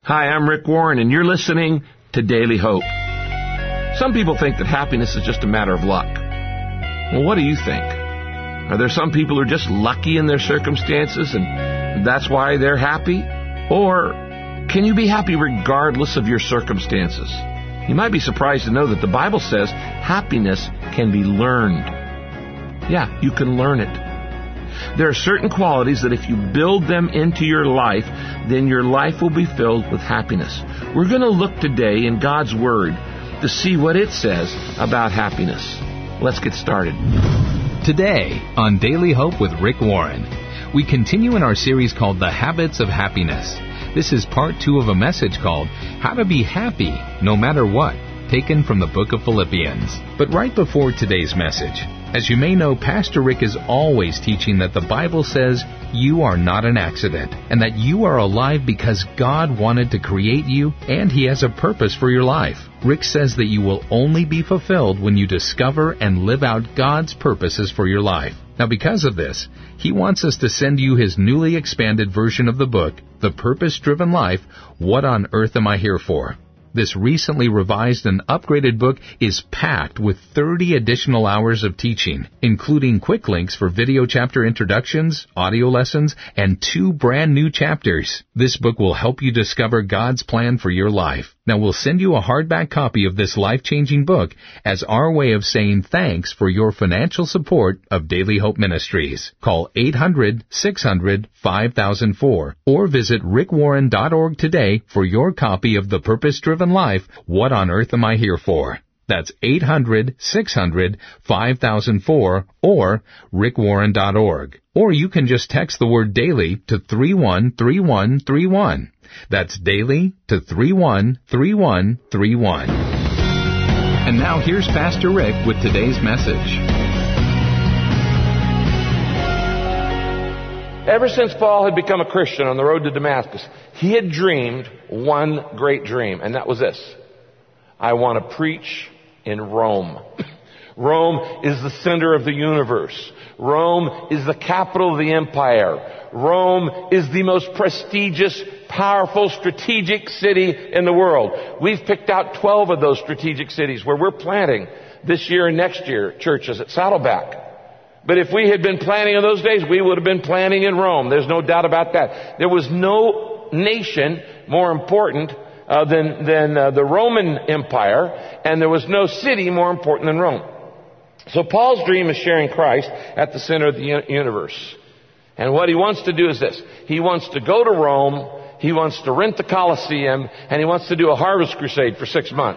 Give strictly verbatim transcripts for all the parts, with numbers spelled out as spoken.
Hi, I'm Rick Warren, and you're listening to Daily Hope. Some people think that happiness is just a matter of luck. Well, what do you think? Are there some people who are just lucky in their circumstances, and that's why they're happy? Or can you be happy regardless of your circumstances? You might be surprised to know that the Bible says happiness can be learned. Yeah, you can learn it. There are certain qualities that if you build them into your life, then your life will be filled with happiness. We're going to look today in God's Word to see what it says about happiness. Let's get started. Today on Daily Hope with Rick Warren, we continue in our series called The Habits of Happiness. This is part two of a message called How to Be Happy No Matter What, taken from the book of Philippians. But right before today's message, as you may know, Pastor Rick is always teaching that the Bible says you are not an accident and that you are alive because God wanted to create you and He has a purpose for your life. Rick says that you will only be fulfilled when you discover and live out God's purposes for your life. Now, because of this, he wants us to send you his newly expanded version of the book, The Purpose-Driven Life, What on Earth Am I Here For? This recently revised and upgraded book is packed with thirty additional hours of teaching, including quick links for video chapter introductions, audio lessons, and two brand new chapters. This book will help you discover God's plan for your life. Now, we'll send you a hardback copy of this life-changing book as our way of saying thanks for your financial support of Daily Hope Ministries. Call eight hundred, six hundred, five thousand four or visit rick warren dot org today for your copy of The Purpose-Driven Life, What on Earth Am I Here For? That's eight hundred, six hundred, five thousand four or rick warren dot org. Or you can just text the word daily to three one three one three one. That's daily to three one three one three one. And now here's Pastor Rick with today's message. Ever since Paul had become a Christian on the road to Damascus, he had dreamed one great dream, and that was this: I want to preach in Rome. Rome is the center of the universe. Rome is the capital of the empire. Rome is the most prestigious, powerful, strategic city in the world. We've picked out twelve of those strategic cities where we're planting this year and next year churches at Saddleback. But if we had been planning in those days, we would have been planning in Rome. There's no doubt about that. There was no nation more important uh, than, than uh, the Roman Empire, and there was no city more important than Rome. So Paul's dream is sharing Christ at the center of the universe. And what he wants to do is this: he wants to go to Rome, he wants to rent the Colosseum, and he wants to do a harvest crusade for six months.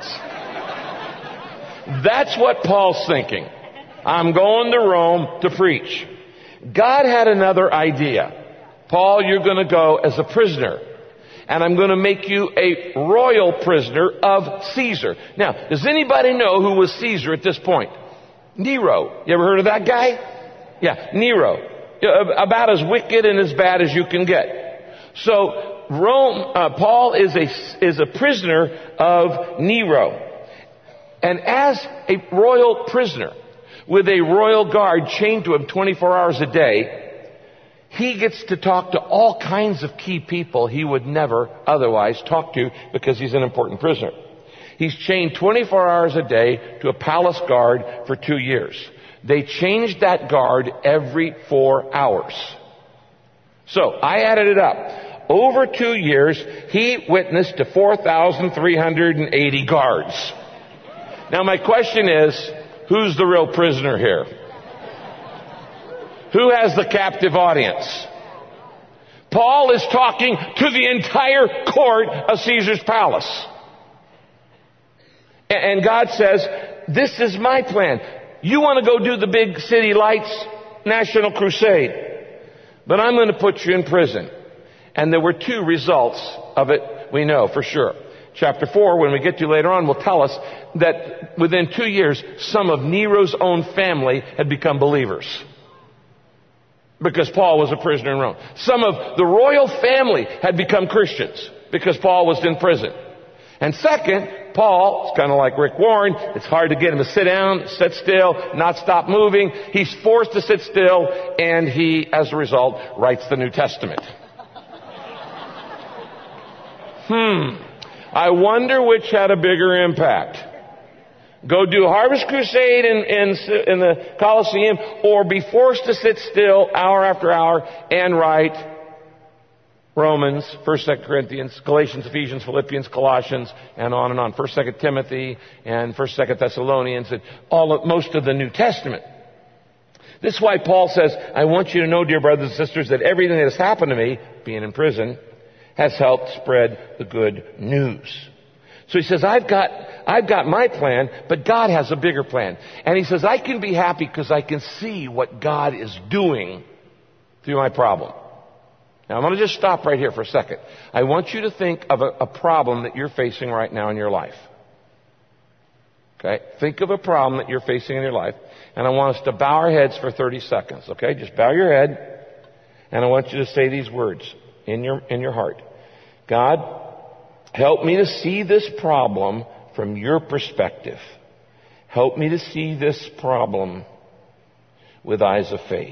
That's what Paul's thinking. I'm going to Rome to preach. God had another idea. Paul, you're going to go as a prisoner, and I'm going to make you a royal prisoner of Caesar. Now, does anybody know who was Caesar at this point? Nero. You ever heard of that guy? Yeah, Nero. About as wicked and as bad as you can get. So Rome, uh, Paul is a, is a prisoner of Nero. And as a royal prisoner, with a royal guard chained to him twenty-four hours a day, he gets to talk to all kinds of key people he would never otherwise talk to because he's an important prisoner. He's chained twenty-four hours a day to a palace guard for two years. They changed that guard every four hours. So I added it up. Over two years, he witnessed to four thousand three hundred eighty guards. Now my question is, who's the real prisoner here? Who has the captive audience? Paul is talking to the entire court of Caesar's palace. And God says, this is my plan. You want to go do the big city lights national crusade, but I'm going to put you in prison. And there were two results of it, we know for sure. Chapter four, when we get to later on, will tell us that within two years, some of Nero's own family had become believers, because Paul was a prisoner in Rome. Some of the royal family had become Christians because Paul was in prison. And second, Paul, it's kind of like Rick Warren, it's hard to get him to sit down, sit still, not stop moving. He's forced to sit still, and he, as a result, writes the New Testament. Hmm. I wonder which had a bigger impact. Go do a Harvest Crusade in, in, in the Colosseum, or be forced to sit still hour after hour and write Romans, First, Second Corinthians, Galatians, Ephesians, Philippians, Colossians, and on and on. First, Second Timothy, and First, Second Thessalonians, and all of, most of the New Testament. This is why Paul says, I want you to know, dear brothers and sisters, that everything that has happened to me, being in prison, has helped spread the good news. So he says, I've got, I've got my plan, but God has a bigger plan. And he says, I can be happy because I can see what God is doing through my problem. Now I'm going to just stop right here for a second. I want you to think of a, a problem that you're facing right now in your life. Okay? Think of a problem that you're facing in your life. And I want us to bow our heads for thirty seconds. Okay? Just bow your head. And I want you to say these words in your, in your heart. God, help me to see this problem from your perspective. Help me to see this problem with eyes of faith.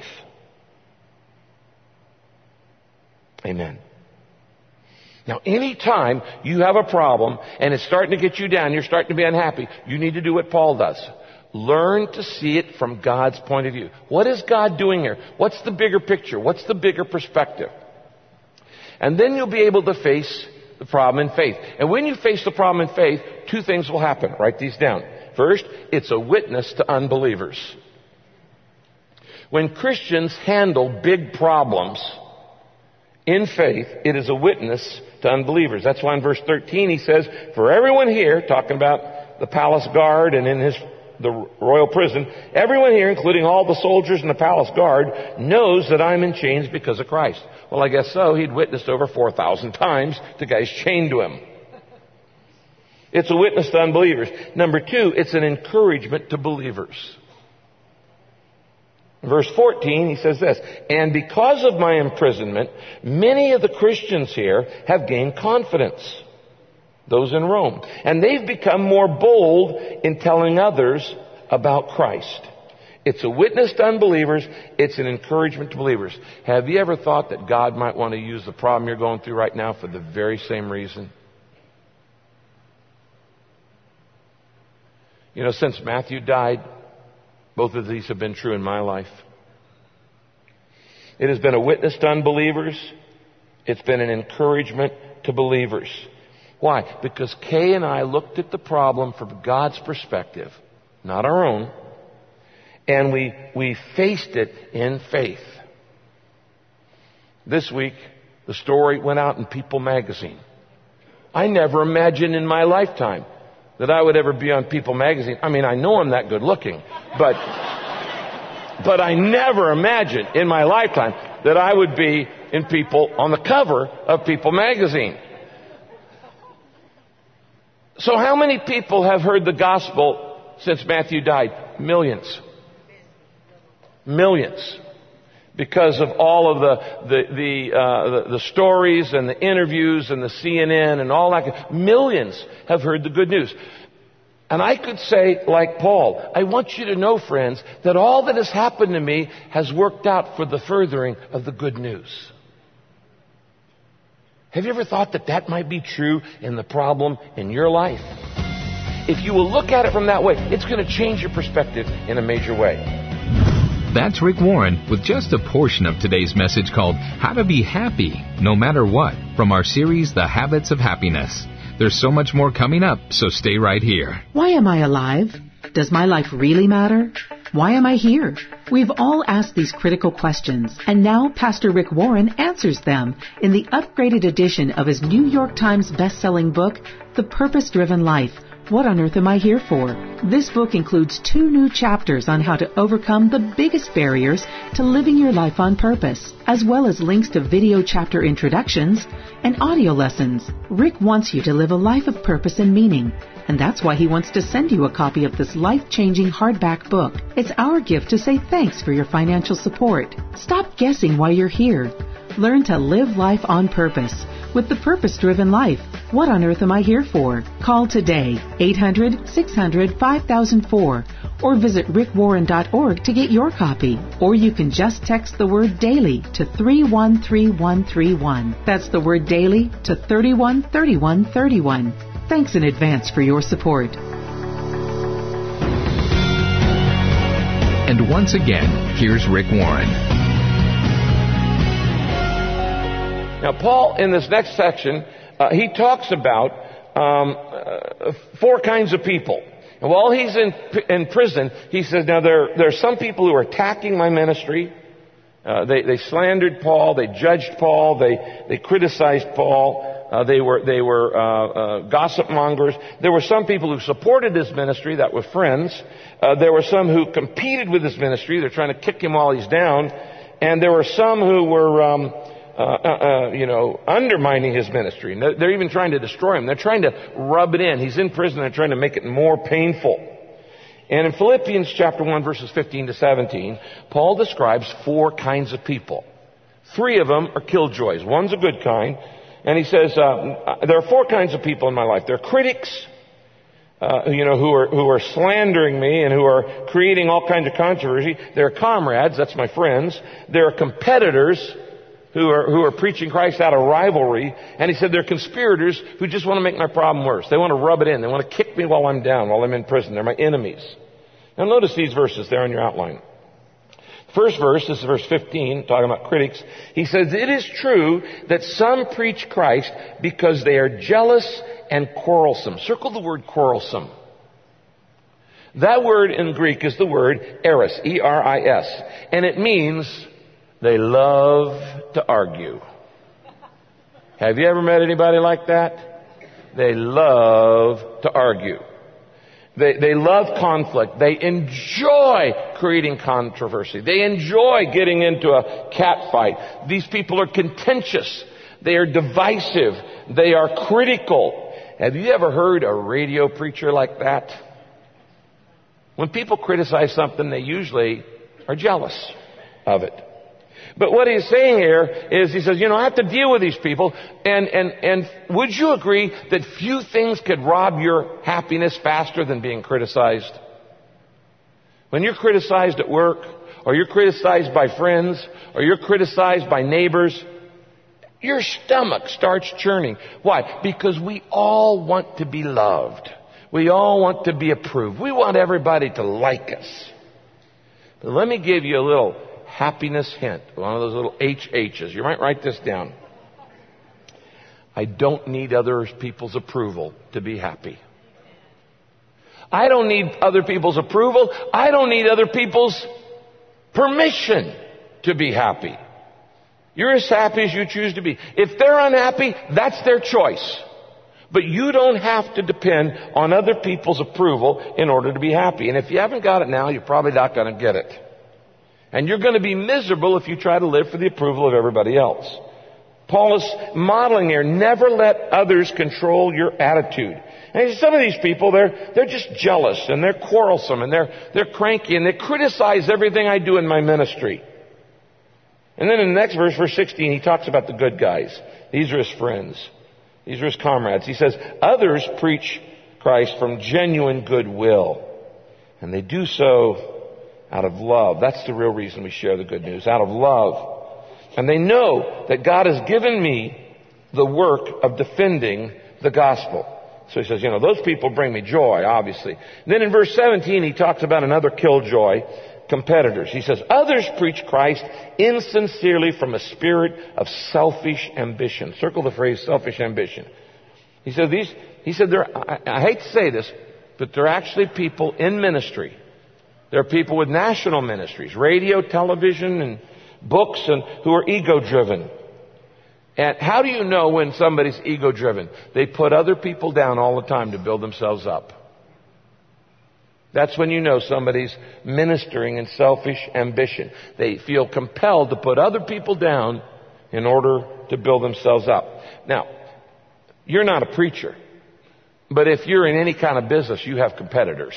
Amen. Now, anytime you have a problem and it's starting to get you down, you're starting to be unhappy, you need to do what Paul does. Learn to see it from God's point of view. What is God doing here? What's the bigger picture? What's the bigger perspective? And then you'll be able to face the problem in faith. And when you face the problem in faith, two things will happen. Write these down. First, it's a witness to unbelievers. When Christians handle big problems in faith, it is a witness to unbelievers. That's why in verse thirteen he says, for everyone here, talking about the palace guard and in his the royal prison, everyone here, including all the soldiers in the palace guard, knows that I'm in chains because of Christ. Well, I guess so. He'd witnessed over four thousand times to guys chained to him. It's a witness to unbelievers. Number two, it's an encouragement to believers. Verse fourteen, he says this, and because of my imprisonment, many of the Christians here have gained confidence, those in Rome. And they've become more bold in telling others about Christ. It's a witness to unbelievers. It's an encouragement to believers. Have you ever thought that God might want to use the problem you're going through right now for the very same reason? You know, since Matthew died, both of these have been true in my life. It has been a witness to unbelievers. It's been an encouragement to believers. Why? Because Kay and I looked at the problem from God's perspective, not our own, and we, we faced it in faith. This week, the story went out in People magazine. I never imagined in my lifetime that I would ever be on People magazine. I mean, I know I'm that good looking, but, but I never imagined in my lifetime that I would be in People, on the cover of People magazine. So how many people have heard the gospel since Matthew died? Millions. Millions. Because of all of the the the, uh, the the stories and the interviews and the C N N and all that. Millions have heard the good news. And I could say, like Paul, I want you to know, friends, that all that has happened to me has worked out for the furthering of the good news. Have you ever thought that that might be true in the problem in your life? If you will look at it from that way, it's going to change your perspective in a major way. That's Rick Warren with just a portion of today's message called How to Be Happy No Matter What from our series, The Habits of Happiness. There's so much more coming up, so stay right here. Why am I alive? Does my life really matter? Why am I here? We've all asked these critical questions, and now Pastor Rick Warren answers them in the upgraded edition of his New York Times best-selling book, The Purpose-Driven Life. What on earth am I here for? This book includes two new chapters on how to overcome the biggest barriers to living your life on purpose, as well as links to video chapter introductions and audio lessons. Rick wants you to live a life of purpose and meaning, and that's why he wants to send you a copy of this life-changing hardback book. It's our gift to say thanks for your financial support. Stop guessing why you're here. Learn to live life on purpose with The Purpose-Driven Life. What on earth am I here for? Call today, eight hundred, six hundred, five thousand four, or visit rick warren dot org to get your copy. Or you can just text the word DAILY to three one three one three one. That's the word DAILY to three one three one three one. Thanks in advance for your support. And once again, here's Rick Warren. Now, Paul, in this next section, uh, he talks about um, uh, four kinds of people. And while he's in in prison, he says, now there, there are some people who are attacking my ministry. Uh, they, they slandered Paul. They judged Paul. They, they criticized Paul. Uh, they were, they were uh, uh, gossip mongers. There were some people who supported his ministry that were friends. Uh, there were some who competed with his ministry. They're trying to kick him while he's down. And there were some who were, um, uh, uh, uh, you know, undermining his ministry. And they're, they're even trying to destroy him. They're trying to rub it in. He's in prison. They're trying to make it more painful. And in Philippians chapter one, verses fifteen to seventeen, Paul describes four kinds of people. Three of them are killjoys. One's a good kind. And he says, uh, there are four kinds of people in my life. There are critics, uh, you know, who are, who are slandering me and who are creating all kinds of controversy. There are comrades, that's my friends. There are competitors who are, who are preaching Christ out of rivalry. And he said there are conspirators who just want to make my problem worse. They want to rub it in. They want to kick me while I'm down, while I'm in prison. They're my enemies. Now notice these verses there on your outline. First verse, this is verse fifteen, talking about critics. He says, it is true that some preach Christ because they are jealous and quarrelsome. Circle the word quarrelsome. That word in Greek is the word eris, E R I S. And it means they love to argue. Have you ever met anybody like that? They love to argue. They, they love conflict. They enjoy creating controversy. They enjoy getting into a cat fight. These people are contentious. They are divisive. They are critical. Have you ever heard a radio preacher like that? When people criticize something, they usually are jealous of it. But what he's saying here is, he says, you know, I have to deal with these people. And, and, and would you agree that few things could rob your happiness faster than being criticized? When you're criticized at work, or you're criticized by friends, or you're criticized by neighbors, your stomach starts churning. Why? Because we all want to be loved. We all want to be approved. We want everybody to like us. But let me give you a little happiness hint, one of those little H H's. You might write this down. I don't need other people's approval to be happy. I don't need other people's approval. I don't need other people's permission to be happy. You're as happy as you choose to be. If they're unhappy, that's their choice. But you don't have to depend on other people's approval in order to be happy. And if you haven't got it now, you're probably not going to get it. And you're going to be miserable if you try to live for the approval of everybody else. Paul is modeling here, never let others control your attitude. And some of these people, they're, they're just jealous and they're quarrelsome and they're, they're cranky and they criticize everything I do in my ministry. And then in the next verse, verse sixteen, he talks about the good guys. These are his friends. These are his comrades. He says, others preach Christ from genuine goodwill. And they do so out of love. That's the real reason we share the good news. Out of love. And they know that God has given me the work of defending the gospel. So he says, you know, those people bring me joy, obviously. And then in verse seventeen, he talks about another killjoy, competitors. He says, others preach Christ insincerely from a spirit of selfish ambition. Circle the phrase selfish ambition. He said, these, he said, there, I, I hate to say this, but there are actually people in ministry. There are people with national ministries, radio, television, and books, and who are ego-driven. And how do you know when somebody's ego-driven? They put other people down all the time to build themselves up. That's when you know somebody's ministering in selfish ambition. They feel compelled to put other people down in order to build themselves up. Now, you're not a preacher, but if you're in any kind of business, you have competitors.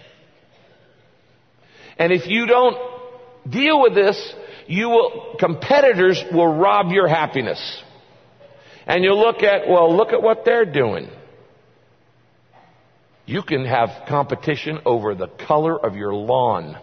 And if you don't deal with this, you will, competitors will rob your happiness. And you'll look at, well, look at what they're doing. You can have competition over the color of your lawn.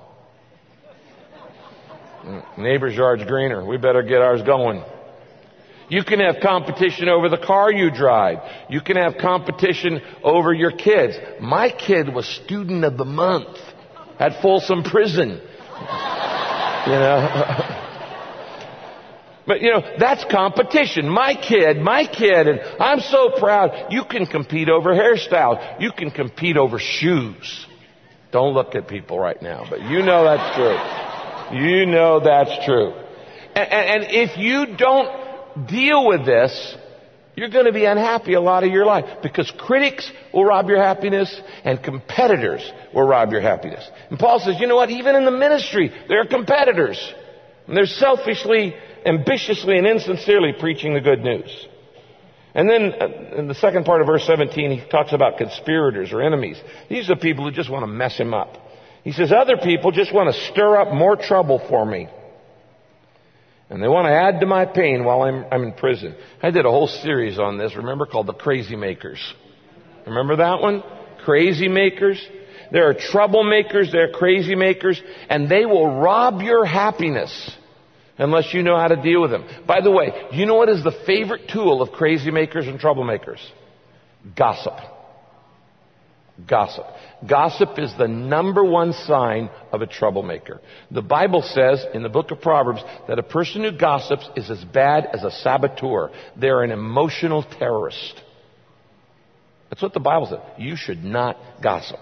Neighbor's yard's greener. We better get ours going. You can have competition over the car you drive. You can have competition over your kids. My kid was student of the month at Folsom Prison. You know. But, you know, that's competition. My kid, my kid, and I'm so proud. You can compete over hairstyle. You can compete over shoes. Don't look at people right now, but you know that's true. You know that's true. And, and, and if you don't deal with this, you're going to be unhappy a lot of your life, because critics will rob your happiness and competitors will rob your happiness. And Paul says, you know what? Even in the ministry, there are competitors. And they're selfishly, ambitiously, and insincerely preaching the good news. And then uh, in the second part of verse seventeen, he talks about conspirators or enemies. These are people who just want to mess him up. He says, other people just want to stir up more trouble for me. And they want to add to my pain while I'm, I'm in prison. I did a whole series on this, remember, called The Crazy Makers. Remember that one? Crazy Makers. There are troublemakers, there are crazy makers, and they will rob your happiness unless you know how to deal with them. By the way, you know what is the favorite tool of crazy makers and troublemakers? Gossip. Gossip. Gossip is the number one sign of a troublemaker. The Bible says in the book of Proverbs that a person who gossips is as bad as a saboteur. They're an emotional terrorist. That's what the Bible says. You should not gossip.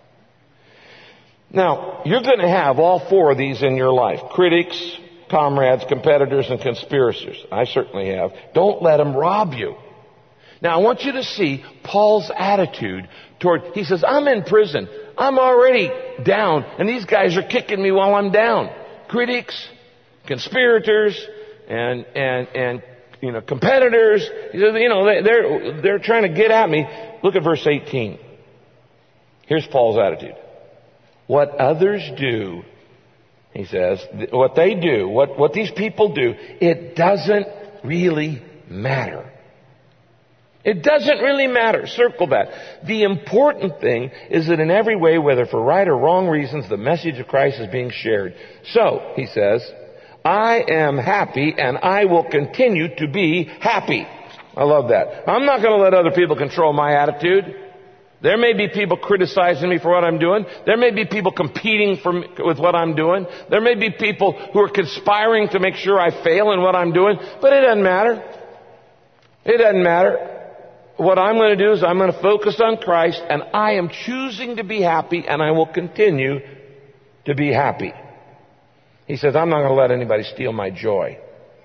Now, you're going to have all four of these in your life. Critics, comrades, competitors, and conspirators. I certainly have. Don't let them rob you. Now, I want you to see Paul's attitude toward, he says, I'm in prison. I'm already down, and these guys are kicking me while I'm down. Critics, conspirators, and, and, and, you know, competitors. He says, you know, they, they're, they're trying to get at me. Look at verse eighteen. Here's Paul's attitude. What others do, he says, what they do, what, what these people do, it doesn't really matter. It doesn't really matter. Circle that. The important thing is that in every way, whether for right or wrong reasons, the message of Christ is being shared. So, he says, I am happy and I will continue to be happy. I love that. I'm not going to let other people control my attitude. There may be people criticizing me for what I'm doing. There may be people competing for me, with what I'm doing. There may be people who are conspiring to make sure I fail in what I'm doing. But it doesn't matter. It doesn't matter. What I'm going to do is I'm going to focus on Christ, and I am choosing to be happy, and I will continue to be happy. He says, I'm not going to let anybody steal my joy.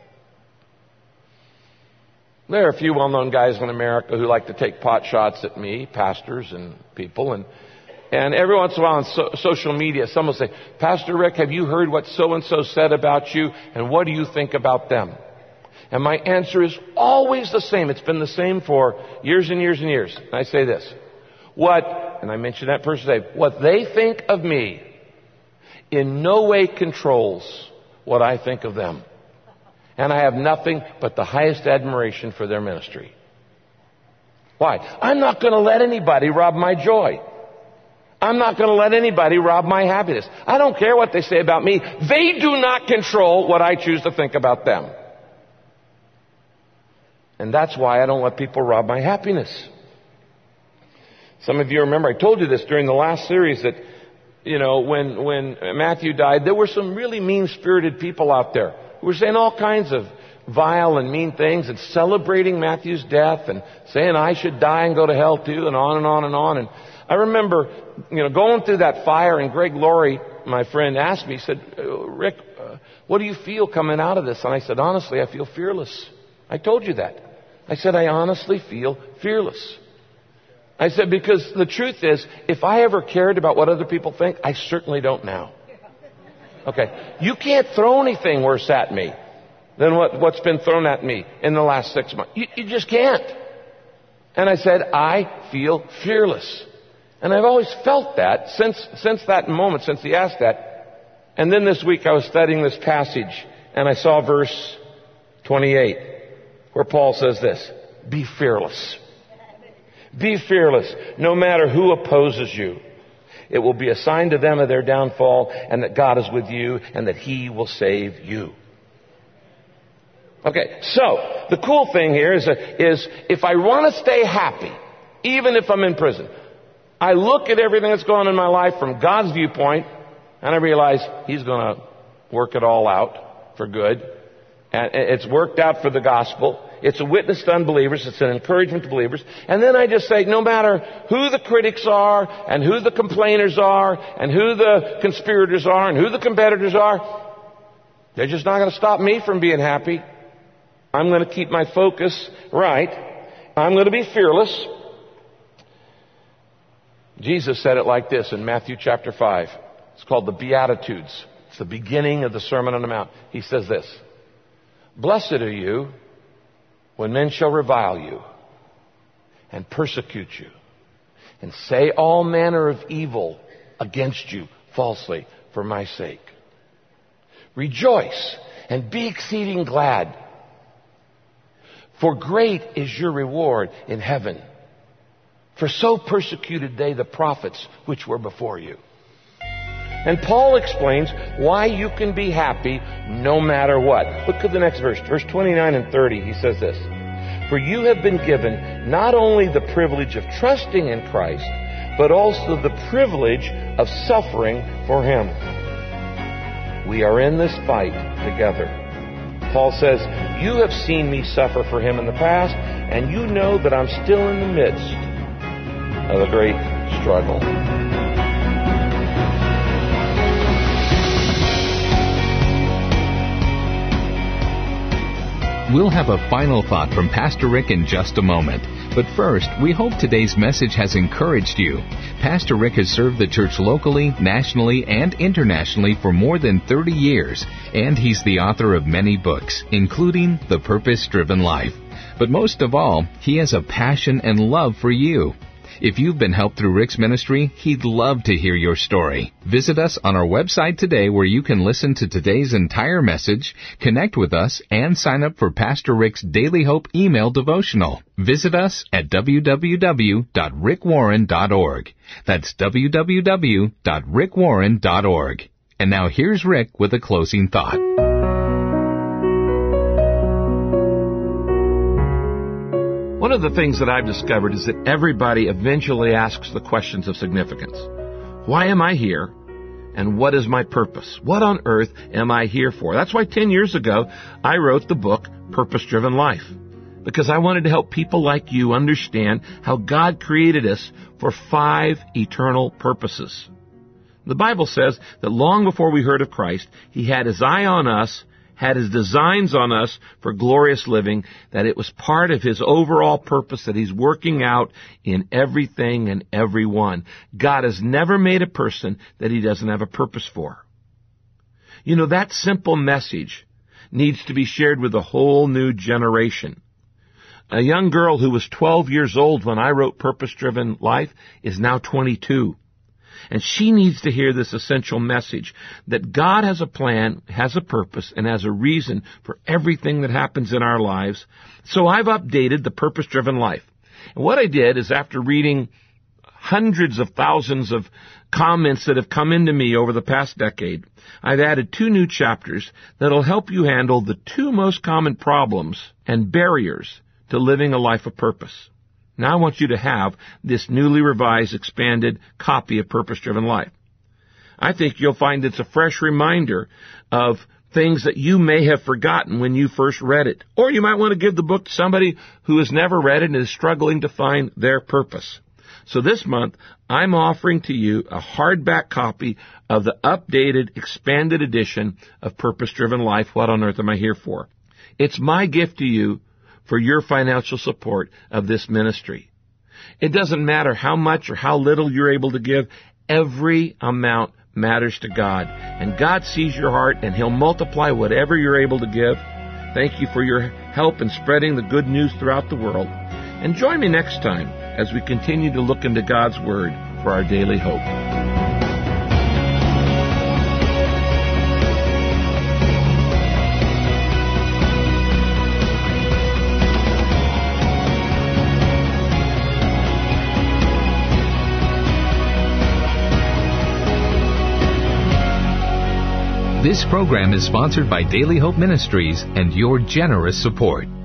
There are a few well-known guys in America who like to take pot shots at me, pastors and people, and and every once in a while on so, social media, someone will say, Pastor Rick, have you heard what so-and-so said about you, and what do you think about them? And my answer is always the same. It's been the same for years and years and years. And I say this, what, and I mentioned that person today, what they think of me in no way controls what I think of them. And I have nothing but the highest admiration for their ministry. Why? I'm not going to let anybody rob my joy. I'm not going to let anybody rob my happiness. I don't care what they say about me. They do not control what I choose to think about them. And that's why I don't let people rob my happiness. Some of you remember, I told you this during the last series, that, you know, when, when Matthew died, there were some really mean-spirited people out there who were saying all kinds of vile and mean things and celebrating Matthew's death and saying I should die and go to hell too, and on and on and on. And I remember, you know, going through that fire, and Greg Laurie, my friend, asked me, he said, Rick, uh, what do you feel coming out of this? And I said, honestly, I feel fearless. I told you that. I said, I honestly feel fearless. I said, because the truth is, if I ever cared about what other people think, I certainly don't now. Okay. You can't throw anything worse at me than what, what's been thrown at me in the last six months. You, you just can't. And I said, I feel fearless. And I've always felt that since, since that moment, since he asked that. And then this week I was studying this passage, and I saw verse twenty-eight, where Paul says this, be fearless. Be fearless, no matter who opposes you. It will be a sign to them of their downfall, and that God is with you, and that He will save you. Okay, so the cool thing here is, is if I want to stay happy, even if I'm in prison, I look at everything that's going on in my life from God's viewpoint, and I realize He's going to work it all out for good. And it's worked out for the gospel. It's a witness to unbelievers. It's an encouragement to believers. And then I just say, no matter who the critics are, and who the complainers are, and who the conspirators are, and who the competitors are, they're just not going to stop me from being happy. I'm going to keep my focus right. I'm going to be fearless. Jesus said it like this in Matthew chapter five. It's called the Beatitudes. It's the beginning of the Sermon on the Mount. He says this: Blessed are you when men shall revile you and persecute you and say all manner of evil against you falsely for my sake. Rejoice and be exceeding glad, for great is your reward in heaven. For so persecuted they the prophets which were before you. And Paul explains why you can be happy no matter what. Look at the next verse, verse twenty-nine and thirty. He says this: For you have been given not only the privilege of trusting in Christ, but also the privilege of suffering for Him. We are in this fight together. Paul says, you have seen me suffer for Him in the past, and you know that I'm still in the midst of a great struggle. We'll have a final thought from Pastor Rick in just a moment. But first, we hope today's message has encouraged you. Pastor Rick has served the church locally, nationally, and internationally for more than thirty years, and he's the author of many books, including The Purpose-Driven Life. But most of all, he has a passion and love for you. If you've been helped through Rick's ministry, he'd love to hear your story. Visit us on our website today where you can listen to today's entire message, connect with us, and sign up for Pastor Rick's Daily Hope email devotional. Visit us at w w w dot rick warren dot org. That's w w w dot rick warren dot org. And now here's Rick with a closing thought. One of the things that I've discovered is that everybody eventually asks the questions of significance. Why am I here? And what is my purpose? What on earth am I here for? That's why ten years ago, I wrote the book, Purpose-Driven Life. Because I wanted to help people like you understand how God created us for five eternal purposes. The Bible says that long before we heard of Christ, He had His eye on us, had His designs on us for glorious living, that it was part of His overall purpose that He's working out in everything and everyone. God has never made a person that He doesn't have a purpose for. You know, that simple message needs to be shared with a whole new generation. A young girl who was twelve years old when I wrote Purpose-Driven Life is now twenty-two. And she needs to hear this essential message that God has a plan, has a purpose, and has a reason for everything that happens in our lives. So I've updated the Purpose-Driven Life. And what I did is, after reading hundreds of thousands of comments that have come into me over the past decade, I've added two new chapters that'll help you handle the two most common problems and barriers to living a life of purpose. Now I want you to have this newly revised, expanded copy of Purpose-Driven Life. I think you'll find it's a fresh reminder of things that you may have forgotten when you first read it. Or you might want to give the book to somebody who has never read it and is struggling to find their purpose. So this month, I'm offering to you a hardback copy of the updated, expanded edition of Purpose-Driven Life, What on Earth Am I Here For? It's my gift to you for your financial support of this ministry. It doesn't matter how much or how little you're able to give. Every amount matters to God. And God sees your heart, and He'll multiply whatever you're able to give. Thank you for your help in spreading the good news throughout the world. And join me next time as we continue to look into God's Word for our daily hope. This program is sponsored by Daily Hope Ministries and your generous support.